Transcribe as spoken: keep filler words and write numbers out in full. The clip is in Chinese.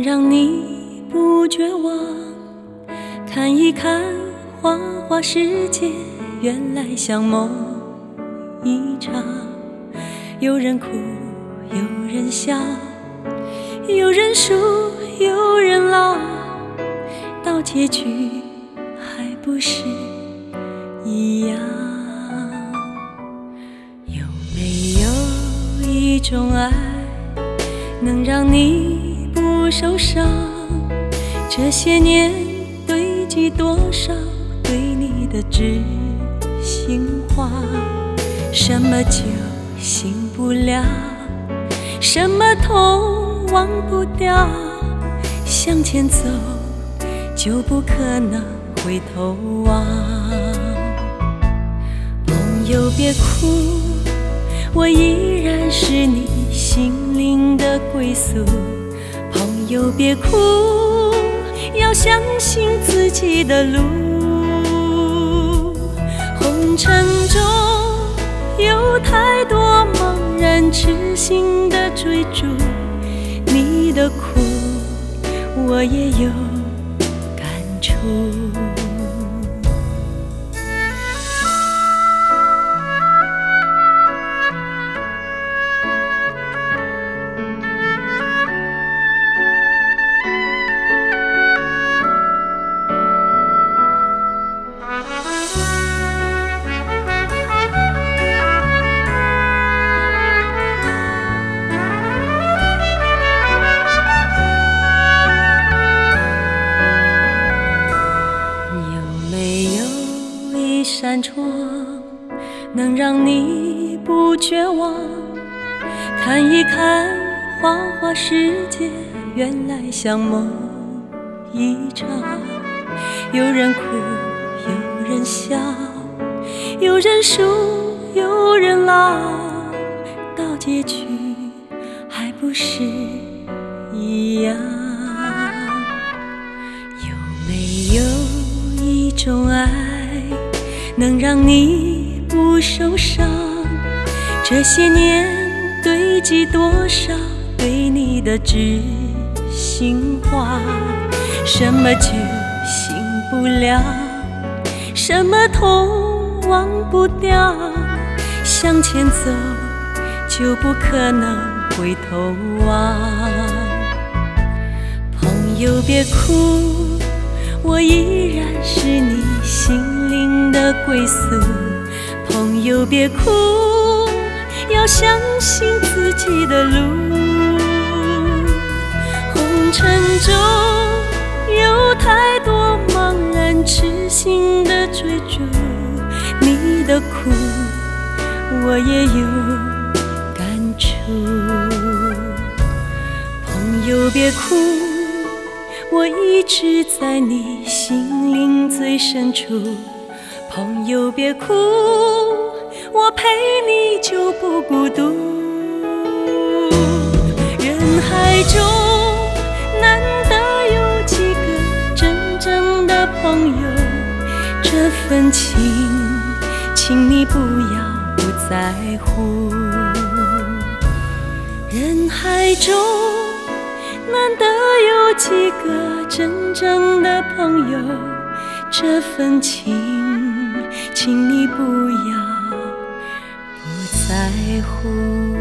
能让你不绝望，看一看花花世界，原来像梦一场。有人哭，有人笑，有人输，有人老，到结局还不是一样。有没有一种爱能让你不受伤？这些年堆积多少对你的知心话？什么酒醒不了，什么痛忘不掉，向前走就不可能回头望。朋友别哭，我依然是你心灵的归宿。朋友别哭，要相信自己的路。红尘中有太多茫然痴心的追逐，你的苦我也有感触。一扇窗能让你不绝望，看一看花花世界，原来像梦一场。有人哭，有人笑，有人输，有人老，到结局还不是一样。有没有一种爱能让你不受伤？这些年堆积多少对你的知心话？什么酒醒不了，什么痛忘不掉，向前走就不可能回头望。朋友别哭，我依然是你心灵的归宿。朋友别哭，要相信自己的路。红尘中有太多茫然痴心的追逐，你的苦我也有感触。朋友别哭，我一直在你心灵最深处。朋友别哭，我陪你就不孤独。人海中难得有几个真正的朋友，这份情请你不要不在乎。人海中难得有几个真正的朋友，这份情请你不要不在乎。